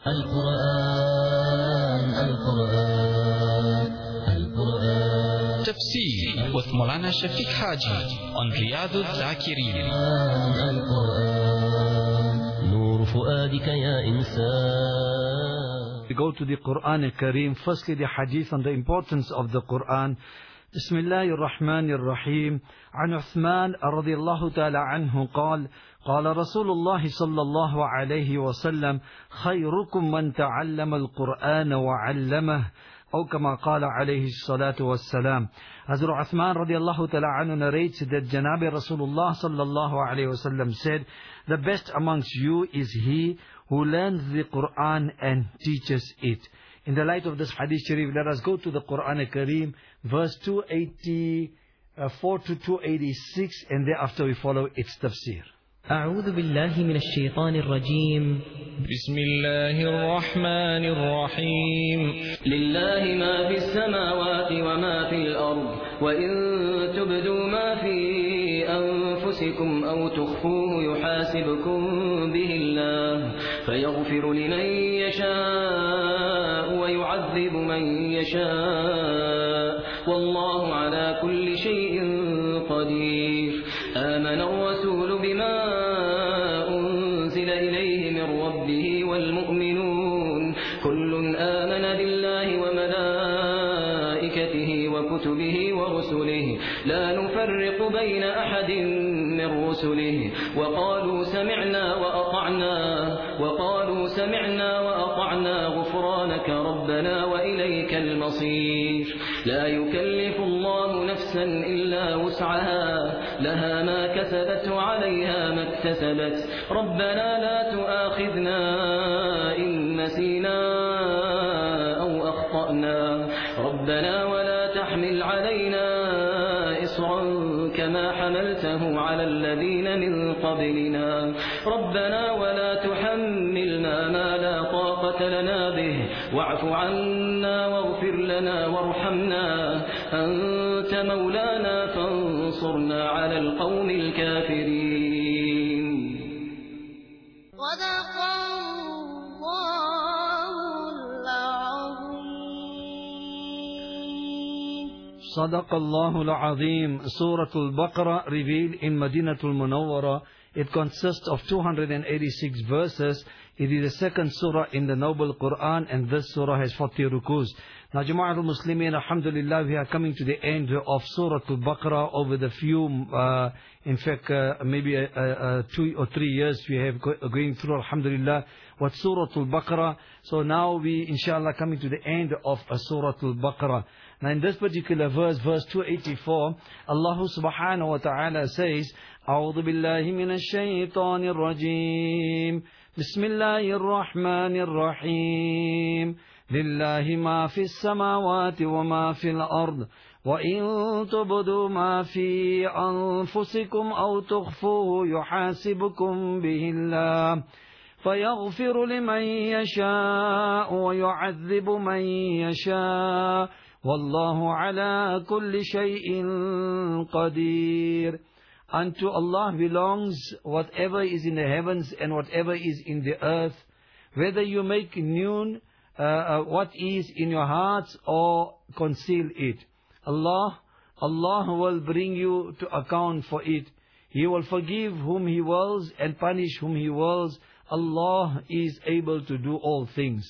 القرآن القرآن القرآن Tafsir with Maulana Shafiq Haji on Riyadul Zakirin. القرآن نور فؤادك يا إنسان. We go to the Quran al-Kareem. Firstly, the hadith on the importance of the Quran. بسم الله الرحمن الرحيم. عن عثمان رضي الله تعالى عنه قال: قال رسول الله صلى الله عليه وسلم: خيركم من تعلم القرآن وعلمه. أو كما قال عليه الصلاة والسلام. Hazrat Uthman radiallahu ta'ala anhu narrates that Janabi Rasulullah sallallahu alayhi wasallam said, the best amongst you is he who learns the Quran and teaches it. In the light of this hadith sharif, let us go to the Quran al-Kareem, verse 284 to 286, and thereafter we follow its tafsir. أعوذ بالله من الشيطان الرجيم. بسم الله الرحمن الرحيم. لله ما في السماوات وما في الأرض وإن تبدوا ما في أنفسكم أو تخفوه يحاسبكم به الله فيغفر لمن يشاء ويعذب من يشاء والله على كل شيء قدير. آمن الرسول بما أنزل إليه من ربه والمؤمنون كل آمن بالله وملائكته وكتبه ورسله لا نفرق بين أحد من رسله وقالوا سمعنا وأطعنا غفرانك ربنا وإليك المصير. لا يكلف الله نفسا إلا وسعها لها ما كسبت وعليها ما اكتسبت ربنا لا تؤاخذنا إن نسينا أو أخطأنا ربنا ولا تحمل علينا إصرا كما حملته على الذين من قبلنا ربنا ولا تحملنا ما لا طاقة لنا به واعف عنا واغفر لنا وارحمنا أنت مولانا فانصرنا على القوم الكافرين. صدق الله العظيم. صدق الله العظيم. Surah Al-Baqarah revealed in Madinatul Munawwara. It consists of 286 verses. It is the second surah in the Noble Quran, and this surah has 40 rukus. Now, Jama'atul Muslimin, alhamdulillah, we are coming to the end of Surah Al-Baqarah over the few, maybe 2 or 3 years we have going through, alhamdulillah, what Surah Al-Baqarah. So now we, inshallah, coming to the end of Surah Al-Baqarah. Now in this particular verse, verse 284, Allah subhanahu wa ta'ala says, أعوذ بالله من الشيطان الرجيم بسم الله الرحمن الرحيم لله ما في السماوات وما في الأرض وإن تبدوا ما في أنفسكم أو تخفوه يحاسبكم به الله فيغفر لمن يشاء ويعذب من يشاء والله على كل شيء قدير. Unto Allah belongs whatever is in the heavens and whatever is in the earth, whether you make known what is in your hearts or conceal it. Allah will bring you to account for it. He will forgive whom He wills and punish whom He wills. Allah is able to do all things.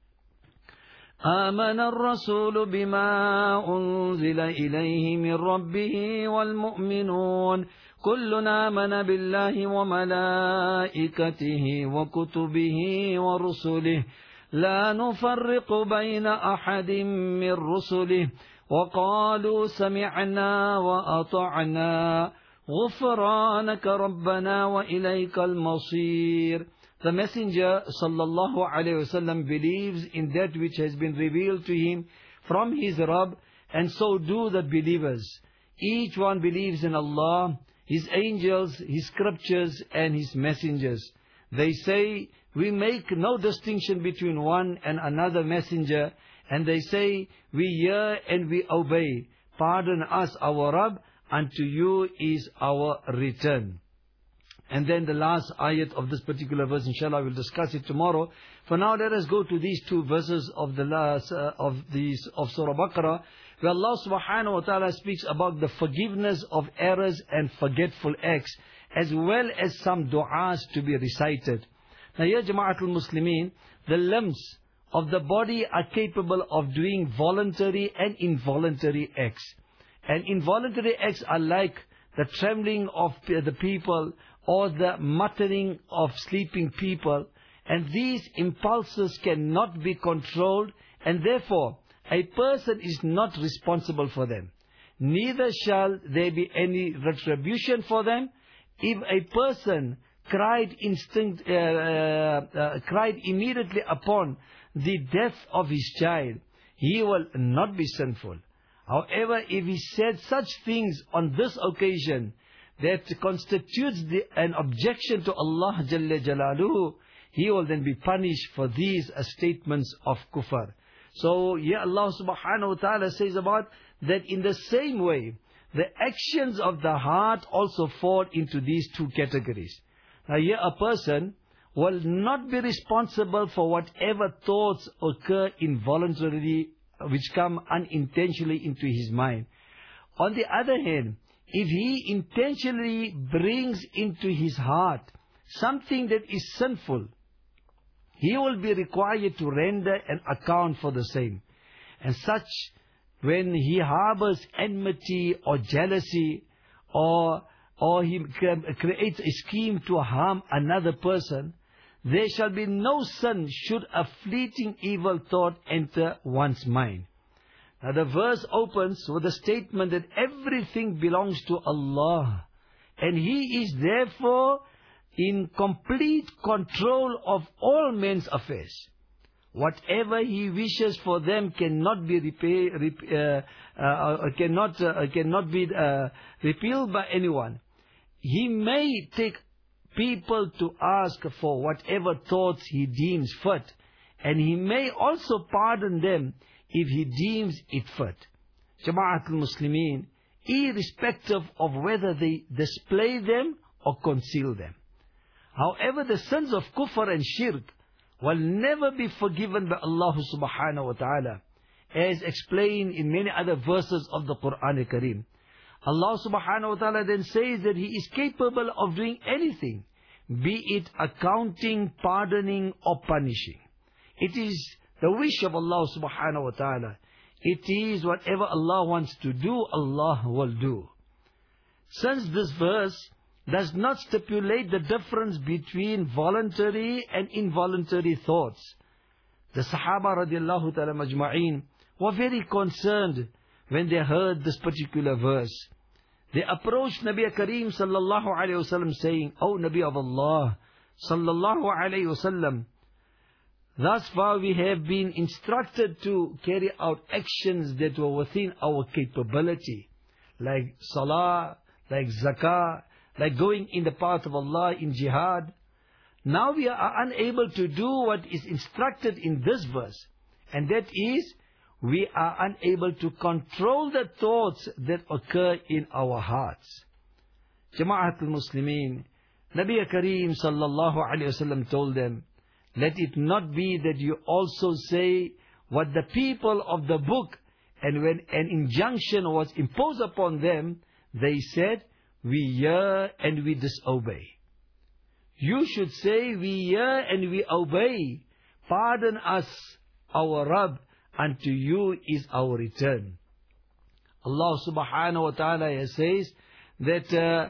آمن الرسول بما أنزل إليه من ربه والمؤمنون كل آمن بالله وملائكته وكتبه ورسله لا نفرق بين أحد من رسله وقالوا سمعنا وأطعنا غفرانك ربنا وإليك المصير. The Messenger sallallahu alayhi wasallam believes in that which has been revealed to him from his Rabb, and so do the believers. Each one believes in Allah, His angels, His scriptures, and His messengers. They say, we make no distinction between one and another messenger, and they say, we hear and we obey. Pardon us, our Rabb, unto you is our return. And then the last ayat of this particular verse, inshallah, we'll discuss it tomorrow. For now, let us go to these two verses of the last of Surah Baqarah, where Allah subhanahu wa ta'ala speaks about the forgiveness of errors and forgetful acts, as well as some du'as to be recited. Now here, Jama'atul Muslimin, the limbs of the body are capable of doing voluntary and involuntary acts. And involuntary acts are like the trembling of the people, or the muttering of sleeping people. And these impulses cannot be controlled, and therefore a person is not responsible for them. Neither shall there be any retribution for them. If a person cried immediately upon the death of his child, he will not be sinful. However, if he said such things on this occasion that constitutes an objection to Allah Jalla Jalaluhu, he will then be punished for these statements of kufr. So here Allah subhanahu wa ta'ala says about that in the same way, the actions of the heart also fall into these two categories. Now here a person will not be responsible for whatever thoughts occur involuntarily, which come unintentionally into his mind. On the other hand, if he intentionally brings into his heart something that is sinful, he will be required to render an account for the same. And such, when he harbors enmity or jealousy, or he creates a scheme to harm another person, there shall be no sin should a fleeting evil thought enter one's mind. Now the verse opens with a statement that everything belongs to Allah, and He is therefore in complete control of all men's affairs. Whatever He wishes for them cannot be repealed by anyone. He may take people to ask for whatever thoughts He deems fit, and He may also pardon them if He deems it fit. Jama'atul Muslimin, irrespective of whether they display them or conceal them. However, the sins of kufr and shirk will never be forgiven by Allah subhanahu wa ta'ala, as explained in many other verses of the Quran al-Karim. Allah subhanahu wa ta'ala then says that He is capable of doing anything, be it accounting, pardoning or punishing. It is the wish of Allah subhanahu wa ta'ala. It is whatever Allah wants to do, Allah will do. Since this verse does not stipulate the difference between voluntary and involuntary thoughts, the Sahaba radiallahu ta'ala majma'een were very concerned when they heard this particular verse. They approached Nabi Kareem sallallahu alayhi wasallam saying, "O Nabi of Allah sallallahu alayhi wasallam, thus far we have been instructed to carry out actions that were within our capability, like salah, like zakah, like going in the path of Allah in jihad. Now we are unable to do what is instructed in this verse, and that is, we are unable to control the thoughts that occur in our hearts." Jama'atul Muslimin, Nabi Kareem sallallahu alayhi wasallam told them, "Let it not be that you also say what the people of the book, and when an injunction was imposed upon them, they said, 'We hear and we disobey.' You should say, 'We hear and we obey. Pardon us, our Rabb, unto you is our return.'" Allah subhanahu wa ta'ala says that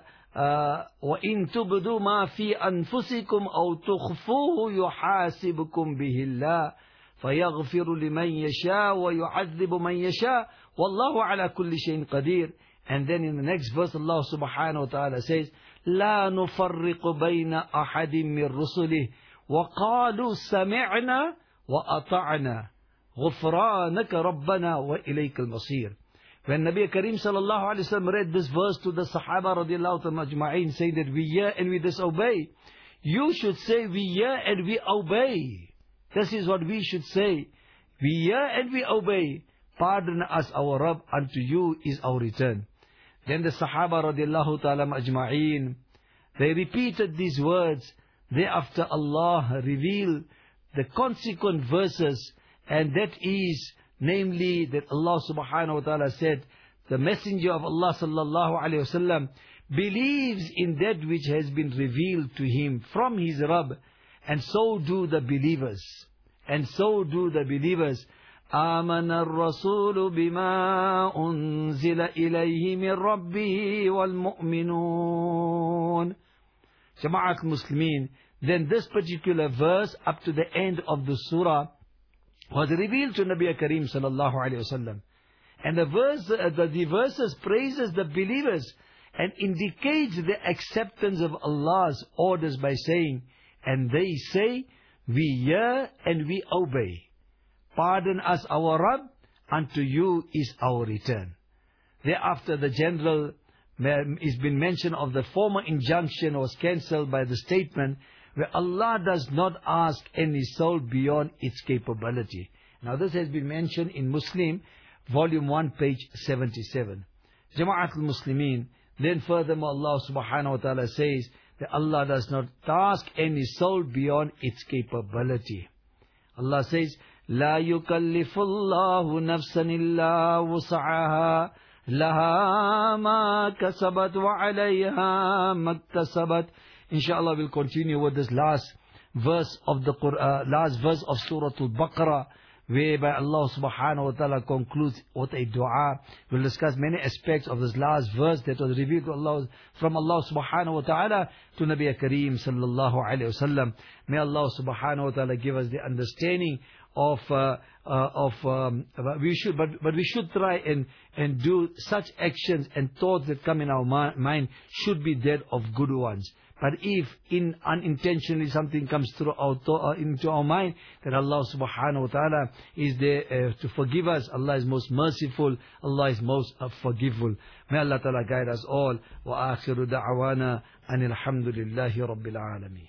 وَإِن تُبْدُوا مَا فِي أَنفُسِكُمْ أَوْ تُخْفُوهُ يُحَاسِبْكُمْ بِهِ اللَّهُ فَيَغْفِرُ لِمَنْ يَشَاءُ وَيُعَذِّبُ مَنْ يَشَاءُ وَاللَّهُ عَلَى كُلِّ شَيْءٍ قَدِيرٌ. And then in the next verse, Allah subhanahu wa ta'ala says, لَا نُفَرِّقُ بَيْنَ أَحَدٍ مِّن رُّسُلِهِ وَقَالُوا سَمِعْنَا وَأَطَعْنَا غُفْرَانَكَ رَبَّنَا وَإِلَيْكَ الْمَصِيرُ. When Nabi Kareem sallallahu alayhi wa sallam read this verse to the Sahaba radiallahu ta'ala majma'een, saying that we hear and we disobey, you should say, "We hear and we obey." This is what we should say. We hear and we obey. Pardon us, our Rabb, unto you is our return. Then the Sahaba radiallahu ta'ala majma'een, They repeated these words. Thereafter Allah revealed the consequent verses, and that is, namely, that Allah subhanahu wa ta'ala said, the Messenger of Allah sallallahu alayhi wasallam believes in that which has been revealed to him from his Rabb, and so do the believers. And so do the believers. آمن الرسول بما أنزل إليه من ربه والمؤمنون. Jama'at Muslimin, then this particular verse up to the end of the surah was revealed to Nabi Kareem sallallahu alayhi wasallam. And the verses praises the believers and indicates the acceptance of Allah's orders by saying, and they say, we hear and we obey. Pardon us our Rabb, unto you is our return. Thereafter the general is been mentioned of the former injunction was cancelled by the statement where Allah does not ask any soul beyond its capability. Now this has been mentioned in Muslim, volume 1, page 77. Jama'at al-Muslimin, then furthermore Allah subhanahu wa ta'ala says that Allah does not task any soul beyond its capability. Allah says, لا يكلف الله نفسا إلا وسعها لها ما كسبت وعليها ما اكتسبت. Inshallah, we'll continue with this last verse of the Quran, last verse of Surah Al-Baqarah, whereby Allah subhanahu wa ta'ala concludes with a dua. We'll discuss many aspects of this last verse that was revealed to Allah, from Allah subhanahu wa ta'ala to Nabi Kareem sallallahu alayhi wa sallam. May Allah subhanahu wa ta'ala give us the understanding of we should try and do such actions and thoughts that come in our mind should be that of good ones. But if unintentionally something comes through into our mind, then Allah subhanahu wa ta'ala is there to forgive us. Allah is most merciful. Allah is most forgiveful. May Allah ta'ala guide us all. Wa akhiru da'wana anil hamdulillahi rabbil alameen.